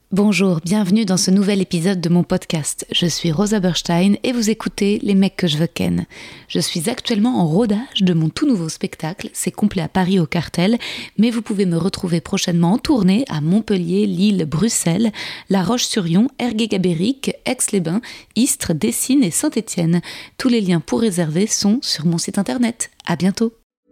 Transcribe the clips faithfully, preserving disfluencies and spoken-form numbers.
Bonjour, bienvenue dans ce nouvel épisode de mon podcast. Je suis Rosa Berstein et vous écoutez Les mecs que je veux ken. Je suis actuellement en rodage de mon tout nouveau spectacle, c'est complet à Paris au Cartel, mais vous pouvez me retrouver prochainement en tournée à Montpellier, Lille, Bruxelles, La Roche-sur-Yon, Ergué-Gabéric, Aix-les-Bains, Istres, Dessines et Saint-Étienne. Tous les liens pour réserver sont sur mon site internet. À bientôt.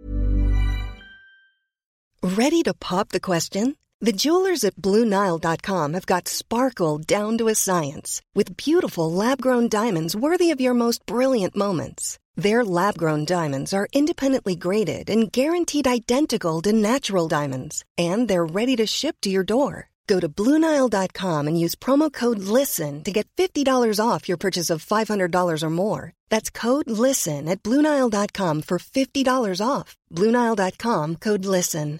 Ready to pop the question? The jewelers at Blue Nile dot com have got sparkle down to a science with beautiful lab-grown diamonds worthy of your most brilliant moments. Their lab-grown diamonds are independently graded and guaranteed identical to natural diamonds, and they're ready to ship to your door. Go to Blue Nile dot com and use promo code LISTEN to get fifty dollars off your purchase of five hundred dollars or more. That's code LISTEN at Blue Nile dot com for fifty dollars off. Blue Nile dot com, code LISTEN.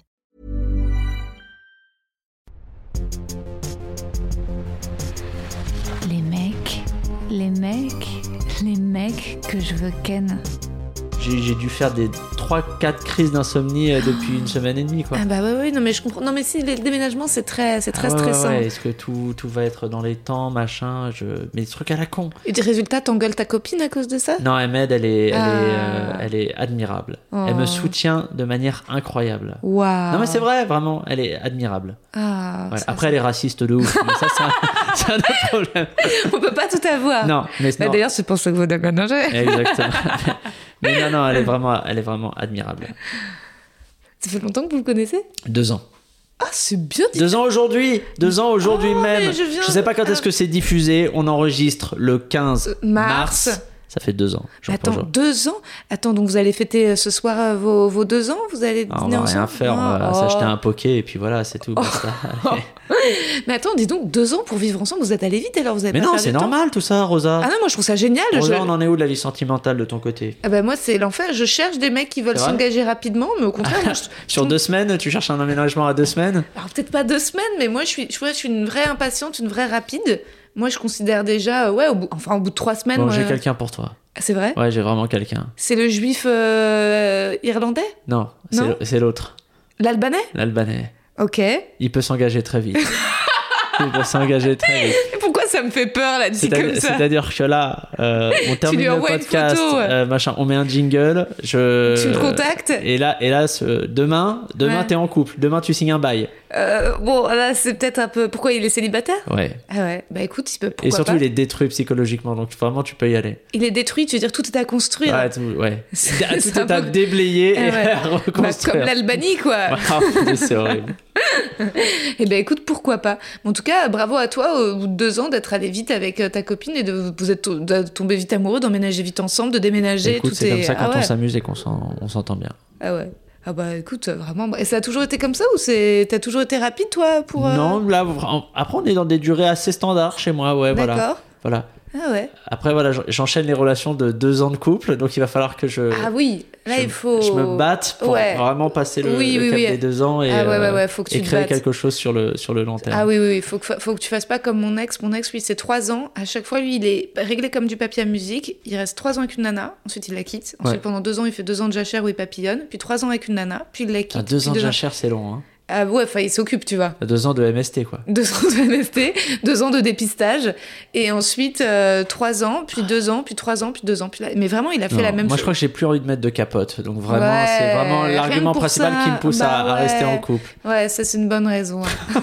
Les mecs, les mecs, les mecs que je veux ken. J'ai, j'ai dû faire des trois quatre crises d'insomnie euh, depuis une semaine et demie, quoi. Ah bah oui, oui, non mais je comprends. Non mais si, le déménagement c'est très, c'est très ah ouais, stressant. Ouais, ouais. Est-ce que tout, tout va être dans les temps, machin, je... Mais des trucs à la con. Et du résultat, t'engueules ta copine à cause de ça ? Non, elle m'aide, elle est, elle, ah. est, euh, elle est admirable. Oh. Elle me soutient de manière incroyable. Waouh. Non mais c'est vrai, vraiment, elle est admirable. Ah, ouais. Après, elle est raciste de ouf, mais ça c'est un, c'est un autre problème. On peut pas tout avoir. Non, mais bah, non. D'ailleurs, c'est pour ça que vous déménagez. Exactement. Mais non, non, elle est vraiment, elle est vraiment admirable. Ça fait longtemps que vous le connaissez ? Deux ans. Ah, c'est bien dit. Deux ans aujourd'hui, deux ans aujourd'hui oh, même. Je, viens... je sais pas quand est-ce que c'est diffusé. On enregistre le quinze mars. mars. Ça fait deux ans. Attends, deux ans ? Attends, donc vous allez fêter ce soir euh, vos, vos deux ans ? Vous allez ah, dîner on va ensemble ? rien faire, on va oh. s'acheter un poké et puis voilà, c'est tout. Oh. Mais attends, dis donc, deux ans pour vivre ensemble, vous êtes allé vite alors vous avez Mais pas non, c'est normal tout ça, Rosa. Ah non, moi je trouve ça génial. Rosa, je... on en est où de la vie sentimentale de ton côté ? Ah bah moi c'est l'enfer, je cherche des mecs qui veulent s'engager rapidement, mais au contraire... moi, je... Sur deux semaines, tu cherches un aménagement à deux semaines ? Alors peut-être pas deux semaines, mais moi je suis, je, vois, je suis une vraie impatiente, une vraie rapide. Moi je considère déjà, ouais, au bout... enfin au bout de trois semaines... Bon, moi... j'ai quelqu'un pour toi. C'est vrai ? Ouais, j'ai vraiment quelqu'un. C'est le juif euh, irlandais ? Non, non c'est, c'est l'autre. L'albanais ? L'albanais. Ok. Il peut s'engager très vite. Il peut s'engager très vite. Et pourquoi ça me fait peur là, dit c'est-à-dire, comme ça ? C'est-à-dire que là, euh, on termine le podcast, photo, ouais. euh, machin, on met un jingle. Je... Tu le contactes ? Et là, et là ce... demain, demain ouais. T'es en couple. Demain, tu signes un bail. Euh, bon, là, c'est peut-être un peu... Pourquoi il est célibataire ? Ouais. Ah ouais, bah écoute, il peut... Pourquoi Et surtout, pas. Il est détruit psychologiquement, donc vraiment, tu peux y aller. Il est détruit, tu veux dire tout est à construire ? Ouais, tout, ouais. C'est, tout c'est est à peu... déblayer ah et ouais. à reconstruire. Bah, comme l'Albanie, quoi. Ah, c'est horrible. Eh ben écoute, pourquoi pas. En tout cas, bravo à toi, au bout de deux ans, d'être allé vite avec ta copine et de vous êtes de tomber vite amoureux, d'emménager vite ensemble, de déménager. Écoute, tout c'est est... comme ça quand ah ouais. on s'amuse et qu'on s'en... on s'entend bien. Ah ouais. Ah bah écoute, vraiment... Et ça a toujours été comme ça ou c'est... t'as toujours été rapide, toi, pour... Euh... Non, là, après, on est dans des durées assez standards chez moi, ouais, D'accord. voilà. Voilà. Ah ouais. Après, voilà, j'enchaîne les relations de deux ans de couple, donc il va falloir que je... Ah oui, là, je, il faut... Je me batte pour ouais. vraiment passer le, oui, le oui, cap oui. des deux ans et, ah ouais, ouais, ouais, faut que tu et créer battes. quelque chose sur le, sur le long terme. Ah oui, oui, il faut que, faut que tu fasses pas comme mon ex. Mon ex, lui, c'est trois ans. À chaque fois, lui, il est réglé comme du papier à musique. Il reste trois ans avec une nana, ensuite il la quitte. Ensuite, ouais. pendant deux ans, il fait deux ans de jachère où il papillonne. Puis trois ans avec une nana, puis il la quitte. Ah, deux ans de deux jachère, c'est long, hein. Ah ouais, enfin, il s'occupe, tu vois. Deux ans de M S T, quoi. Deux ans de M S T, deux ans de dépistage, et ensuite euh, trois ans, puis deux ans, puis trois ans, puis deux ans. Puis là... Mais vraiment, il a fait non, la même moi, chose. je crois que j'ai plus envie de mettre de capote. Donc vraiment, ouais, c'est vraiment l'argument principal ça, qui me pousse bah à, ouais. à rester en couple. Ouais, ça, c'est une bonne raison. Hein.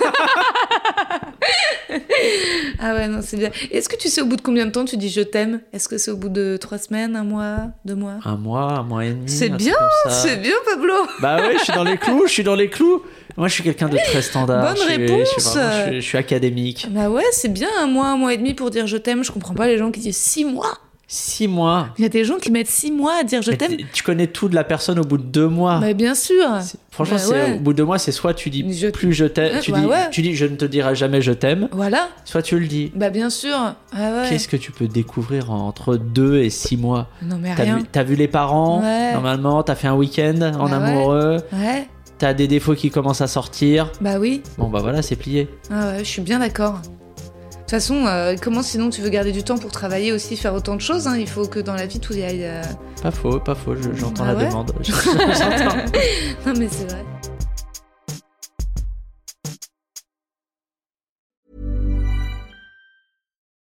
Ah ouais, non, c'est bien. Est-ce que tu sais au bout de combien de temps tu dis je t'aime ? Est-ce que c'est au bout de trois semaines, un mois, deux mois ? Un mois, un mois et demi. C'est bien, c'est bien, Pablo. Bah ouais, je suis dans les clous, je suis dans les clous. Moi, je suis quelqu'un de très standard. Bonne je suis, réponse. Je suis, vraiment, je, suis, je suis académique. Bah ouais, c'est bien un mois, un mois et demi pour dire je t'aime. Je comprends pas les gens qui disent six mois. Six mois. Il y a des gens qui mettent six mois à dire je mais t'aime. Tu connais tout de la personne au bout de deux mois. Bah bien sûr. C'est, franchement, bah c'est, ouais. au bout de deux mois, c'est soit tu dis je... plus je t'aime, tu, bah dis, ouais. tu dis je ne te dirai jamais je t'aime. Voilà. Soit tu le dis. Bah bien sûr. Ah ouais. Qu'est-ce que tu peux découvrir entre deux et six mois ? Non mais t'as rien. Vu, t'as vu les parents, ouais. normalement, t'as fait un week-end en bah amoureux. Ouais. ouais. T'as des défauts qui commencent à sortir. Bah oui. Bon bah voilà, c'est plié. Ah ouais, je suis bien d'accord. De toute façon, euh, comment sinon tu veux garder du temps pour travailler aussi, faire autant de choses hein. Il faut que dans la vie tout y aille. Euh... Pas faux, pas faux, je, j'entends ah la ouais demande. J'entends. Non mais c'est vrai.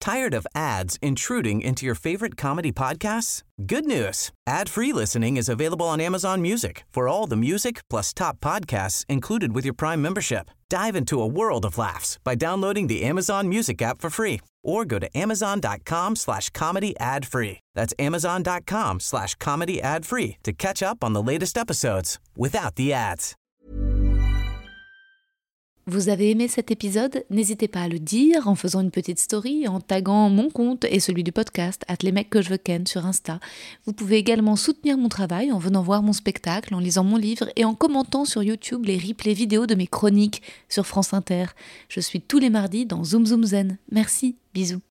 Tired of ads intruding into your favorite comedy podcasts? Good news. Ad-free listening is available on Amazon Music for all the music plus top podcasts included with your Prime membership. Dive into a world of laughs by downloading the Amazon Music app for free or go to amazon.com slash comedy ad free. That's amazon.com slash comedy ad free to catch up on the latest episodes without the ads. Vous avez aimé cet épisode ? N'hésitez pas à le dire en faisant une petite story, en taguant mon compte et celui du podcast, at les mecs que je veux ken sur Insta. Vous pouvez également soutenir mon travail en venant voir mon spectacle, en lisant mon livre et en commentant sur YouTube les replays vidéo de mes chroniques sur France Inter. Je suis tous les mardis dans Zoom Zoom Zen. Merci, bisous.